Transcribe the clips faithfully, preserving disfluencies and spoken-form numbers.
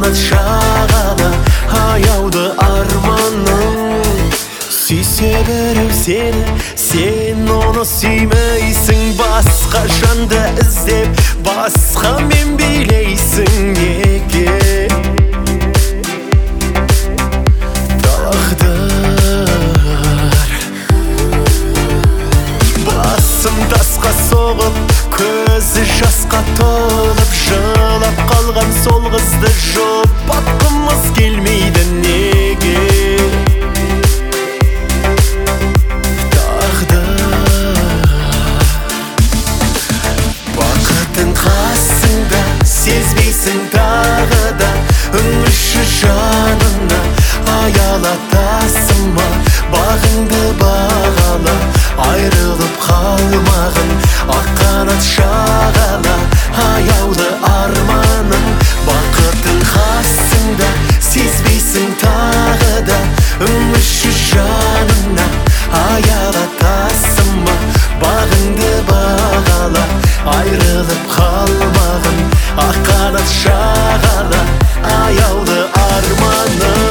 қанат шағала аяулы арманым. Сүйсе біреу сені, сен оны сүймейсің. Басқа жанды іздеп, басқа мен билейсің. Неге тасқа соғып, көзі жасқа толып, жылап қалған сол қызды жұбатқымыз келмейді. Неге тағдыр бақытың қасыңда, сезбейсің тағы да. Үңілші жанына, аялатасың ба? Бағыңды бағала, айрылып қалмағын. Ақ қанат шағала аяулы арманым. Бақытың қасыңда, сезбейсің тағы да. Үңілші жанына, аялатасың ба? Бағыңды бағала, айрылып қалмағын. Ақ қанат шағала аяулы арманым.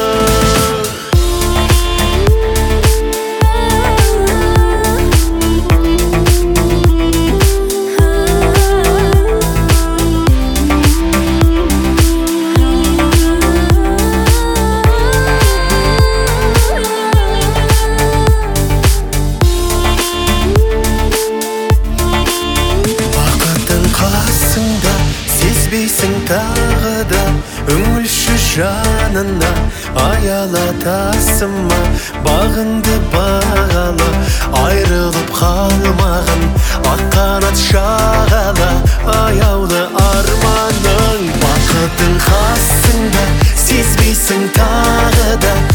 Сезбейсің тағы да, үңілші жанына, аялатасың ба? Бағыңды бағала, айрылып қалмағын. Ақ қанат шағала аяулы арманың. Бақытың қасыңда, сезбейсің тағы да.